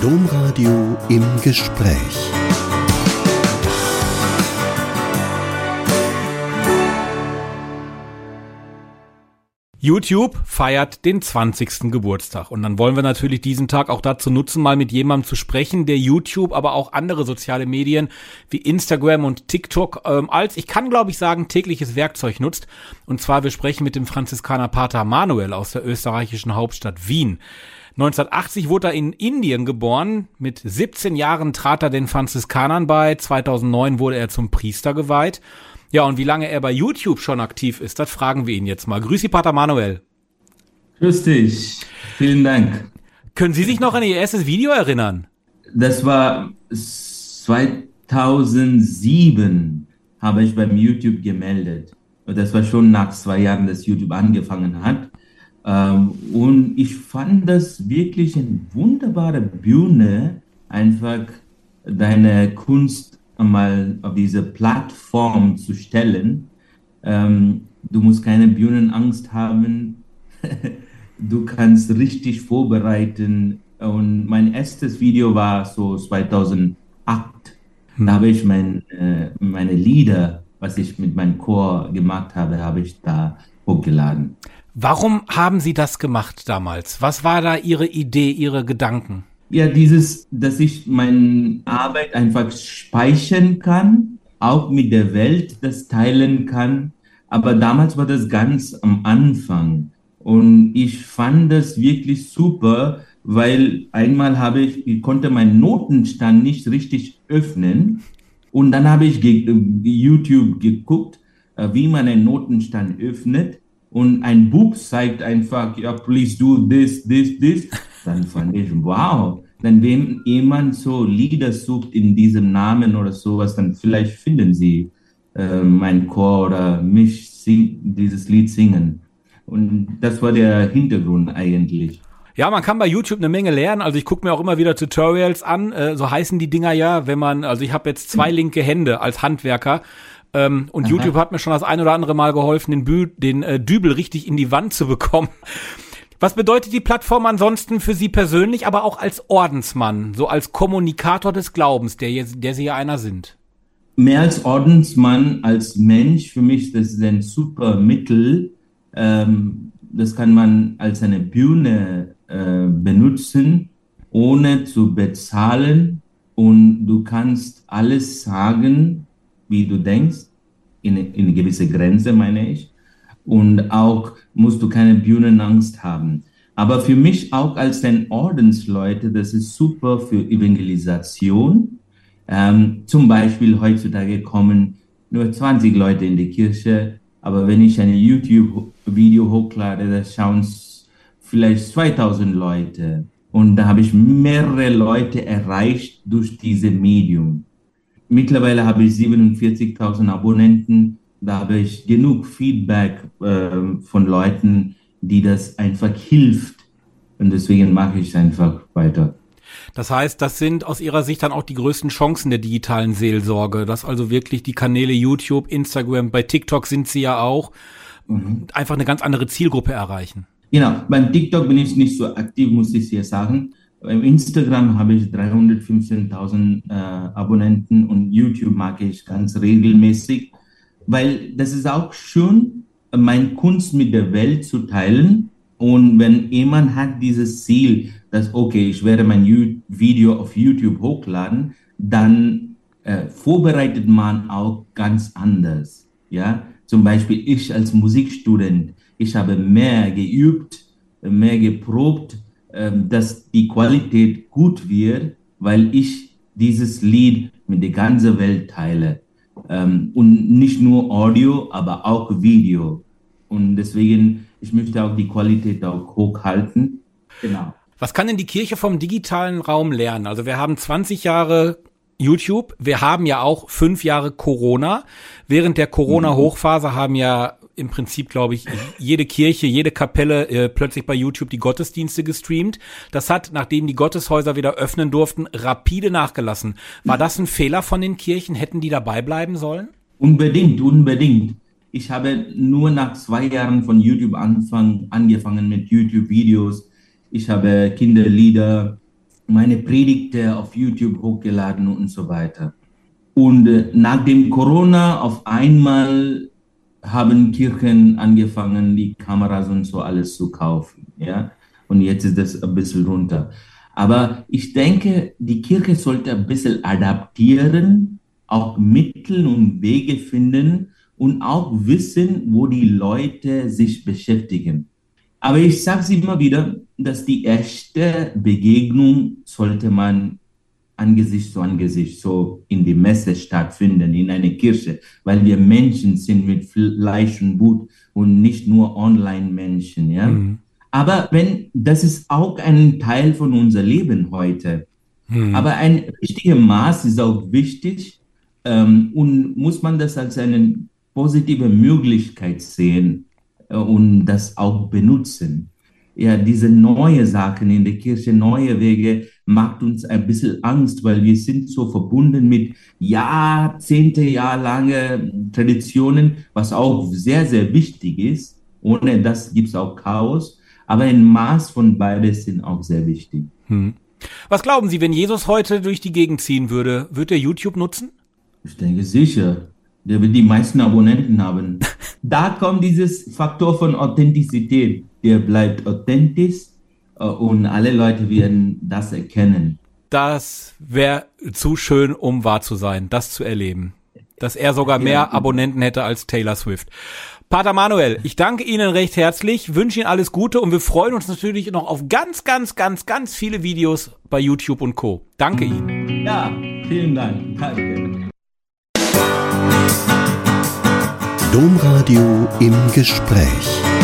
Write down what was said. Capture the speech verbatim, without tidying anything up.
Domradio im Gespräch. YouTube feiert den zwanzigsten Geburtstag und dann wollen wir natürlich diesen Tag auch dazu nutzen, mal mit jemandem zu sprechen, der YouTube, aber auch andere soziale Medien wie Instagram und TikTok ähm, als, ich kann glaube ich sagen, tägliches Werkzeug nutzt. Und zwar, wir sprechen mit dem Franziskaner Pater Manuel aus der österreichischen Hauptstadt Wien. neunzehnhundertachtzig wurde er in Indien geboren, mit siebzehn Jahren trat er den Franziskanern bei, zweitausendneun wurde er zum Priester geweiht. Ja, und wie lange er bei YouTube schon aktiv ist, das fragen wir ihn jetzt mal. Grüß Sie, Pater Manuel. Grüß dich. Vielen Dank. Können Sie sich noch an Ihr erstes Video erinnern? Das war zweitausendsieben, habe ich beim YouTube gemeldet. Und das war schon nach zwei Jahren, dass YouTube angefangen hat. Und ich fand das wirklich eine wunderbare Bühne, einfach deine Kunst mal auf diese Plattform zu stellen. Ähm, du musst keine Bühnenangst haben. Du kannst richtig vorbereiten. Und mein erstes Video war so zweitausendacht. Hm. Da habe ich mein, äh, meine Lieder, was ich mit meinem Chor gemacht habe, habe ich da hochgeladen. Warum haben Sie das gemacht damals? Was war da Ihre Idee, Ihre Gedanken? Ja, dieses, dass ich meine Arbeit einfach speichern kann, auch mit der Welt das teilen kann. Aber damals war das ganz am Anfang. Und ich fand das wirklich super, weil einmal habe ich, ich konnte meinen Notenstand nicht richtig öffnen. Und dann habe ich ge- YouTube geguckt, wie man einen Notenstand öffnet. Und ein Buch zeigt einfach, ja, please do this, this, this. Dann fand ich, wow. Dann wenn jemand so Lieder sucht in diesem Namen oder sowas, dann vielleicht finden sie äh, mein Chor oder mich sing, dieses Lied singen. Und das war der Hintergrund eigentlich. Ja, man kann bei YouTube eine Menge lernen. Also ich gucke mir auch immer wieder Tutorials an. Äh, so heißen die Dinger ja, wenn man, also ich habe jetzt zwei linke Hände als Handwerker. Ähm, und Aha. YouTube hat mir schon das ein oder andere Mal geholfen, den, Bü- den äh, Dübel richtig in die Wand zu bekommen. Was bedeutet die Plattform ansonsten für Sie persönlich, aber auch als Ordensmann, so als Kommunikator des Glaubens, der, der Sie ja einer sind? Mehr als Ordensmann, als Mensch, für mich das ist ein super Mittel. Ähm, das kann man als eine Bühne äh, benutzen, ohne zu bezahlen. Und du kannst alles sagen, wie du denkst, in, in eine gewisse Grenze, meine ich. Und auch musst du keine Bühnenangst haben. Aber für mich auch als ein Ordensleute, das ist super für Evangelisation. Ähm, zum Beispiel heutzutage kommen nur zwanzig Leute in die Kirche, aber wenn ich ein YouTube-Video hochlade, da schauen vielleicht zweitausend Leute. Und da habe ich mehrere Leute erreicht durch dieses Medium. Mittlerweile habe ich siebenundvierzigtausend Abonnenten. Da habe ich genug Feedback äh, von Leuten, die das einfach hilft. Und deswegen mache ich es einfach weiter. Das heißt, das sind aus Ihrer Sicht dann auch die größten Chancen der digitalen Seelsorge, dass also wirklich die Kanäle YouTube, Instagram, bei TikTok sind Sie ja auch, mhm. einfach eine ganz andere Zielgruppe erreichen. Genau, beim TikTok bin ich nicht so aktiv, muss ich hier sagen. Beim Instagram habe ich dreihundertfünfzehntausend äh, Abonnenten und YouTube mag ich ganz regelmäßig. Weil das ist auch schön, meine Kunst mit der Welt zu teilen. Und wenn jemand hat dieses Ziel, dass, okay, ich werde mein Video auf YouTube hochladen, dann äh, vorbereitet man auch ganz anders. Ja? Zum Beispiel ich als Musikstudent, ich habe mehr geübt, mehr geprobt, äh, dass die Qualität gut wird, weil ich dieses Lied mit der ganzen Welt teile. Ähm, und nicht nur Audio, aber auch Video. Und deswegen, ich möchte auch die Qualität auch hochhalten. Genau. Was kann denn die Kirche vom digitalen Raum lernen? Also wir haben zwanzig Jahre YouTube, wir haben ja auch fünf Jahre Corona. Während der Corona-Hochphase haben ja im Prinzip, glaube ich, jede Kirche, jede Kapelle äh, plötzlich bei YouTube die Gottesdienste gestreamt. Das hat, nachdem die Gotteshäuser wieder öffnen durften, rapide nachgelassen. War das ein Fehler von den Kirchen? Hätten die dabei bleiben sollen? Unbedingt, unbedingt. Ich habe nur nach zwei Jahren von YouTube anfang, angefangen mit YouTube-Videos. Ich habe Kinderlieder meine Predigte auf YouTube hochgeladen und so weiter. Und äh, nach dem Corona auf einmal haben Kirchen angefangen, die Kameras und so alles zu kaufen. Ja? Und jetzt ist das ein bisschen runter. Aber ich denke, die Kirche sollte ein bisschen adaptieren, auch Mittel und Wege finden und auch wissen, wo die Leute sich beschäftigen. Aber ich sage es immer wieder, dass die erste Begegnung sollte man Angesicht zu Angesicht so in die Messe stattfinden, in einer Kirche, weil wir Menschen sind mit Fleisch und Blut und nicht nur Online-Menschen, ja. Mhm. Aber wenn, das ist auch ein Teil von unserem Leben heute. Mhm. Aber ein richtiges Maß ist auch wichtig ähm, und muss man das als eine positive Möglichkeit sehen äh, und das auch benutzen. Ja, diese neue Sachen in der Kirche, neue Wege, macht uns ein bisschen Angst, weil wir sind so verbunden mit Jahrzehnte, jahrelange Traditionen, was auch sehr, sehr wichtig ist. Ohne das gibt es auch Chaos. Aber ein Maß von beides sind auch sehr wichtig. Hm. Was glauben Sie, wenn Jesus heute durch die Gegend ziehen würde, würde er YouTube nutzen? Ich denke sicher. Der wird die meisten Abonnenten haben. Da kommt dieses Faktor von Authentizität. Der bleibt authentisch und alle Leute werden das erkennen. Das wäre zu schön, um wahr zu sein, das zu erleben. Dass er sogar mehr ja, Abonnenten hätte als Taylor Swift. Pater Manuel, ich danke Ihnen recht herzlich, wünsche Ihnen alles Gute und wir freuen uns natürlich noch auf ganz, ganz, ganz, ganz viele Videos bei YouTube und Co. Danke Ihnen. Ja, vielen Dank. Danke. Domradio im Gespräch.